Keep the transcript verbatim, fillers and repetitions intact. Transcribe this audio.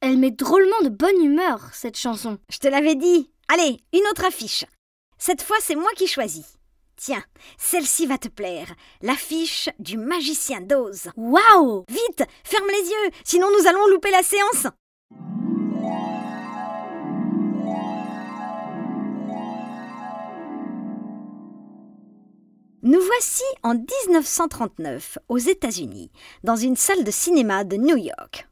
Elle met drôlement de bonne humeur, cette chanson. Je te l'avais dit. Allez, une autre affiche. Cette fois, c'est moi qui choisis. Tiens, celle-ci va te plaire. L'affiche du magicien d'Oz. Waouh! Vite, ferme les yeux, sinon nous allons louper la séance. Nous voici en dix-neuf cent trente-neuf, aux États-Unis, dans une salle de cinéma de New York.